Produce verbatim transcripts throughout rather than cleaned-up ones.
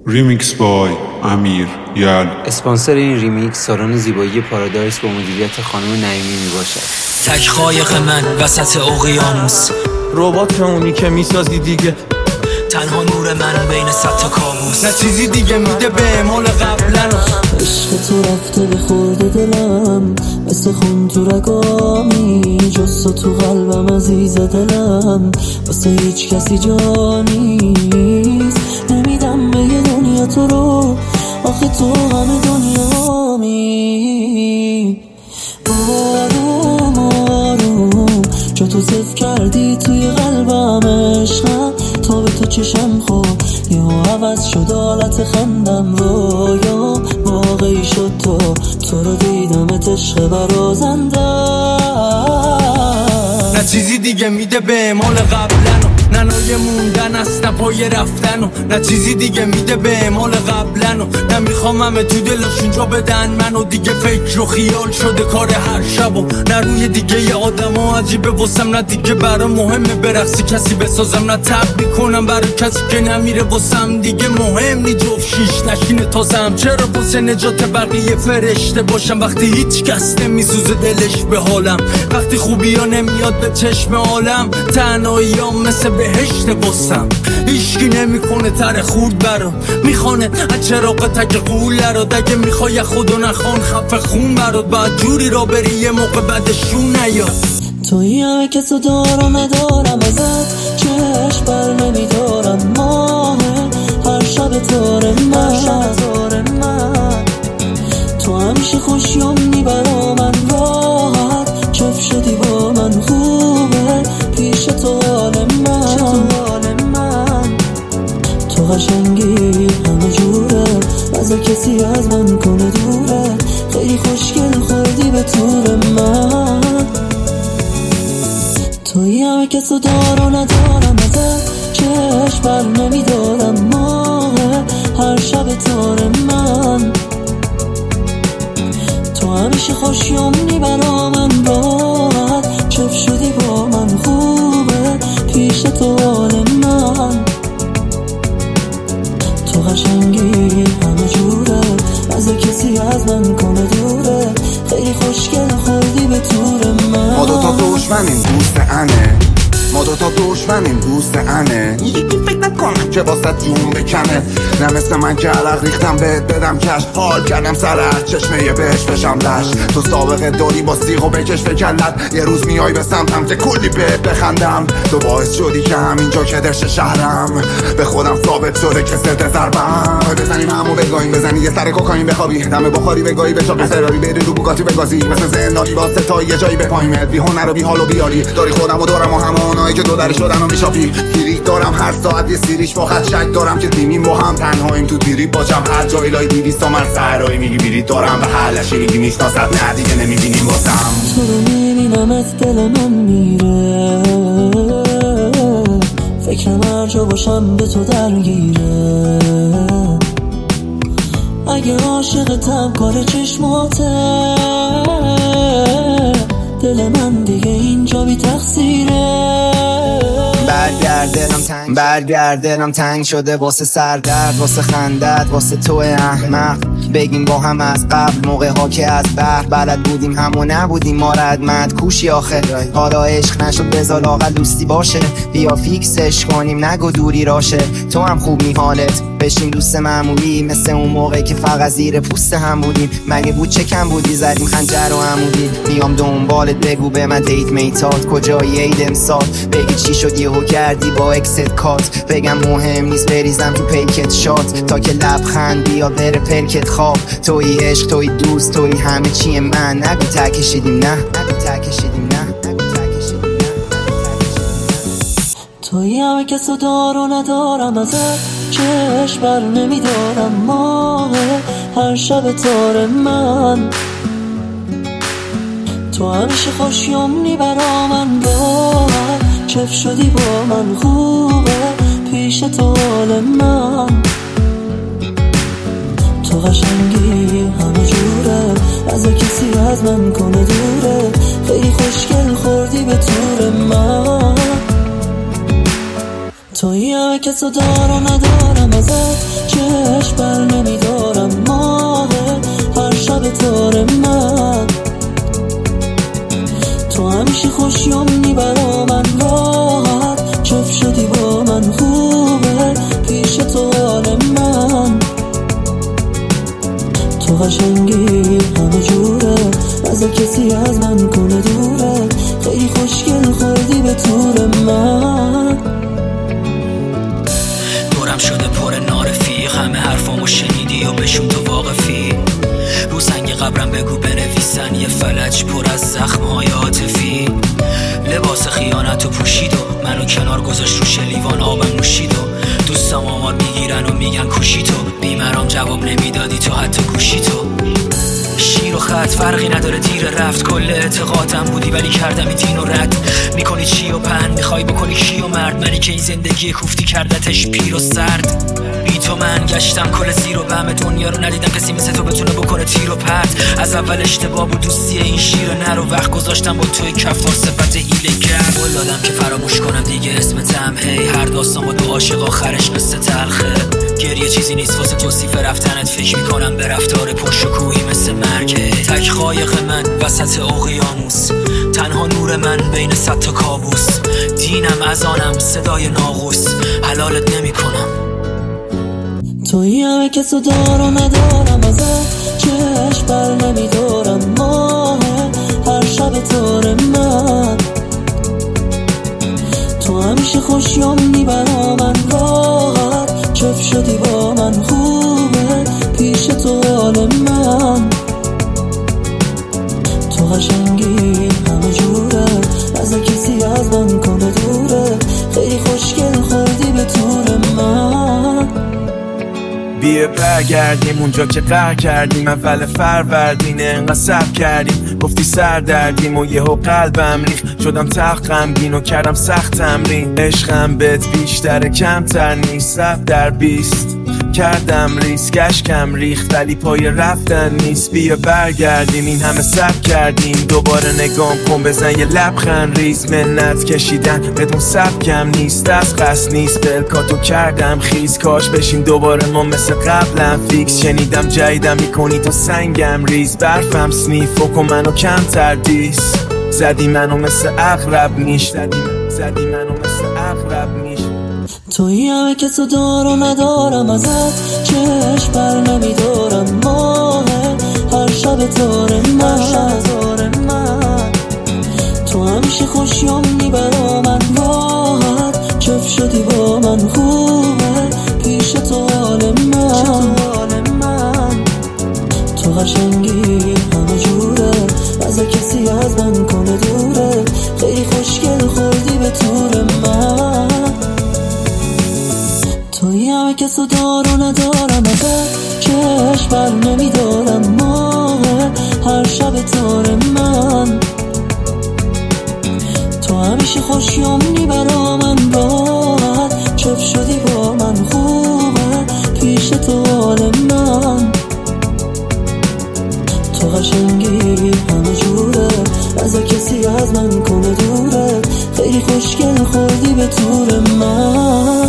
ریمیکس بای امیر یل. اسپانسر این ریمیکس سالن زیبایی پارادایس با مدیریت خانم نعیمی می باشد. تک قایق من وسط اقیانوس، ربات اونی که میسازی دیگه، تنها نور من بین صد تا کابوس. نه چیزی دیگه میده به اعمال قبلنو. عشق تو رفته به خورد دلم، مثل خون تو رگامی، جز تو قلبم عزیز دلم، واسه هیچ کسی جا نیست. نمیدم به یه دنیا تو رو، آخه تو همه دنیامی. آروم آروم جا تو صف کردی توی قلبم عشقم، تا به تو چشم خود یه عوض شد حالت خندم، رویا واقعی شد تو تو رو دیدمت عشق برازنده. نه چیزی دیگه میده به اعمال قبلنو، نه نای موندن است نه پای رفتنو، نه چیزی دیگه میده به اعمال قبلنو، نه میخوام همه تو دلشون جا بدن منو، دیگه فکر و خیال شده کار هر شبو، نه روی دیگه ی آدم ها عجیبه واسم، نه دیگه برا مهمه برقصی کسی بسازم، نه تب میکنم برای کسی که نمیره واسم، دیگه مهم نی جفت شیش نشینه تازم، چرا واسه نجات بقیه فرشته باشم وقتی هیچ کس نمیسوزه دلش به حالم، وقتی خوبی ها نمیاد به چشم عالم، تنهایی ها مثل بهشت بستم، هیچکی نمیکنه تر خورد برام، میخوانه از چراغ تک قوله رو، دگه میخوای خودو نخوان خفه خون برات، باید جوری را بری یه موقع بعدشون نیاد. توی همه کسو دارم ندارم ازت، چشم بر نمیدارم ماه هر شب تار من، تو همیشه خوشیام میبرا من راحت، چف شدی با من خوبه پیش تو حال من، تو قشنگی همه جوره، از کسی از من کنه دوره، خیلی خوشگل خوردی به طور من. توی همه کسو دار و ندارم ازت، چشم بر نمیدارم ماه هر شب تار من، تو همیشه خوشیام میبرا من راحت، چف شدی با من خوبه پیش تو حال من، تو قشنگی همه جوره، از کسی از من کنه دوره، خیلی خوشگل خوردی به طور من. ما دوتا دشمنیم دوست انه، ما دوتا دشمنیم دوست انه، یکی فکر نکنم که واسه جون بکنه، نه مثل من که عرق ریختم بهت بدم کش، حال کردم سر هر چشمه یه بهش بشم لش، تو سابقه داری با سیغ و بکش بکلت، یه روز میای به سمتم که کلی بهت بخندم، تو باعث شدی که همینجا که دشت شهرم به خودم ثابت شده که سرت ضربم، بزنیم همو بگاهیم، بزنی یه سر کوکائین بخوابی، دم بخاری بگاهی به چاق فراری بری رو بوگاتی بگازی، مثل زندانی واسه تا یه جایی بپایمت، بی هنر و بی حال و بیالی، داری خودم و دارم و همانایی که دو در شدن و میشافی، تیریک دارم هر ساعت یه سیریش با خط شک دارم که دیمیم با هم تنهاییم تو تیری باشم، هر جایی لای دیویست تا من سهرایی میگی بیرید دارم و حلش میگی میشناست، نه دیگه نمیبینیم واسم، تو رو میبینم از دل من میره، فکرم هر جا باشم به تو درگیره، اگه عاشقتم کار چشماته، دل من دیگه اینجا بی تقصیره، برگردنم تنگ برگردنم تنگ شده واسه سردرد، واسه خندت، واسه تو احمق، بگیم با هم از قبل موقع ها که از بحر بلد بودیم همو نبودیم ما ردمت کوشی آخه، حالا عشق نشد بذار لاغل دوستی باشه، بیا فیکسش کنیم نگو دوری راشه، تو هم خوب می حالت بشیم دوست معمولی، مثل اون موقع که فقط زیر پوست هم بودیم، مگه بود چه کم بودی زدیم خنجر و عمودی، بیام دنبالت بگو به من دیت میتات کجایی عید امسال، بگی چی شد یهو کردی با اکست کات، بگم مهم نیست بریزم تو پیکت شات، تا که لبخند بیا بره پلکت خواب، توی عشق توی دوست توی همه چی من، نگو تکشیدیم نه نگو تکشیدیم نه نگو تکشیدیم نه، توی همه کسو دار و ندارم ازت، چشم بر نمیدارم ماه هر شب تار من، تو همیشه خوشیومنی برا من راحت، چف شدی با من خوبه پیش تو حال من، تو قشنگی همه جوره، از کسی از من کنه دوره، خیلی خوشگل خوردی به طور من. توی همه کسو دار و ندارم ازت، چه تو قشنگی همه جوره، از کسی از من کنه دوره، خیلی خوشگل خوردی به طور من. دورم شده پر نارفیق، همه حرفامو شنیدی و بهشون تو واقفی. رو سنگ قبرم بگو بنویسن یه فلج پر از زخم‌های عاطفی. لباس خیانت و پوشید و منو کنار گذاشت رو شلیوان آبم نوشید و دوستام آمار میگیرن و میگن کوشی تو. بیمرام جواب نمیدادی تو حتی گوشی تو. شیر و خط فرقی نداره دیر رفت، کل اعتقادم بودی ولی کردم این دین و رد. میکنی چی و پن میخوای بکنی کی و مرد، منی که این زندگی کوفتی کردتش پیر و سرد. بی تو من گشتم کل زیر و بم دنیا رو، ندیدم کسی مثل تو بتونه بکنه تیر و پرد. از اول اشتباه بود دوستی این شیر نر و وقت گذاشتم با توی کفتار صفت هیله‌گر. ولادم که فراموش کنم دیگه اسمتم، هی هر داستان با دو عاشق آخرش قصه تلخه. گریه چیزی نیست واسه توصیف رفتنت، فکر میکنم به رفتار پرشکوهی مثل مرگه. تک قایق من وسط اقیانوس، تنها نور من بین صد تا کابوس. دینم اذانم صدای ناقوس، حلالت نمیکنم. توی همه کسو دار و ندارم، ازت چشم بر نمیدارم. ماه هر شب تار من، تو همیشه خوشیام برا من راحت. چف شدی با من خوبه پیش تو حال من. تو قشنگی همه جوره، از کسی از من کنه دوره، خیلی خوشگل خوردی به طور من. بیه برگردیم اونجا که قهر کردیم، اول فروردینه انقدر صبر کردیم. گفتی سر دردیم و یهو قلبم ریخ، شدم تخت غمگین و کردم سخت تمرین. عشقم بهت بیشتره کمتر نیست، صد در بیست کردم ریسک، اشکم ریخت ولی پای رفتن نیست. بیا برگردیم این همه صبر کردیم، دوباره نگام کن بزن یه لبخند ریز. منت کشیدن بدون سبکم نیست، از قصد نیست بلکاتو کردم خیز. کاش بشیم دوباره ما مثل قبلم فیکس، شنیدم جایدم میکنی تو سنگم ریز. برفم سنیف و کن منو کمتر دیس، زدی منو مثل اغرب نیش، زدی منو مثل اغرب نیش. توی همه کسو دار و ندارم، ازت چشم بر نمیدارم. ماه هر شب تار من، تو همیشه خوشیام برا من راحت. چف شدی با من خوبه پیش تو حال من. تو قشنگی همه جوره، از کسی از من کنه دوره، خیلی خوشگل خوردی به طور من. توی همه کسو دار و ندارم، ازت چشم بر نمیدارم. ماه هر شب تار من، تو همیشه خوشیام برا من راحت. چف شدی با من خوبه پیش تو حال من. تو قشنگی همه جوره، از کسی از من کنه دوره، خیلی خوشگل خوردی به طور من.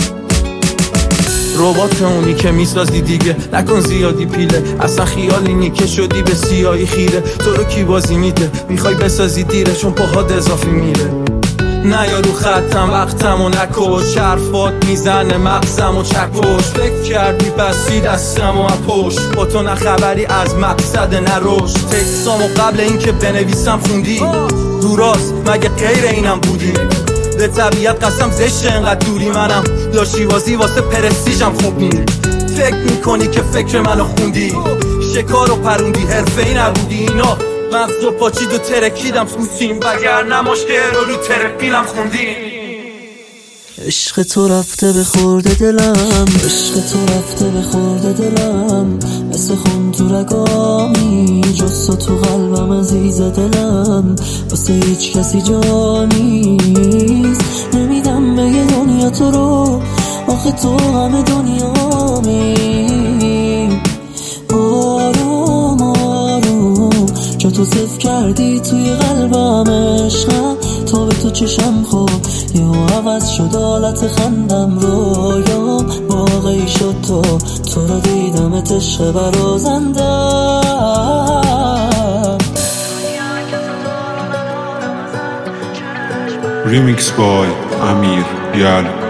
ربات اونی که میسازی دیگه نکن زیادی پیله، اصلا خیال اینی که شدی به سیاهی خیره. تو رو کی بازی میده میخوای بسازی دیره، چون پاهات اضافی میره. نه یا رو خطم وقتم و نکش، حرفات میزنه مغزم و چکش. فکر کردی بسی دستم و اپوش، با تو نه خبری از مقصد نروش. تکسامو قبل این که بنویسم خوندی، رو راست مگه غیر اینم بودی؟ به طبیعت قسم زشته انقدر دوری، منم لاشی بازی واسه پرستیجم خوب نی. فکر میکنی که فکر منو خوندی، شکار و پروندی حرفه‌ای نبودی. اینا مغز و پاچید و ترکیدم سوسیم، وگرنه مشکل رو رو ترپیلم خوندی. عشق تو رفته به خورده دلم، عشق تو رفته به خورده دلم. مثل خون تو رگامی، جز تو تو قلبم عزیز دلم. واسه هیچ کسی جا نیست، نمیدم به یه دنیا تو رو، آخه تو همه دنیامی. آروم آروم جا تو صف کردی توی قلبم عشقم. تا به تو چشم خوب یه عوض شد حالت خندم، رویام واقعی شد. تو تو رو دیدمت عشق برازندم. Remix by Amir Yal.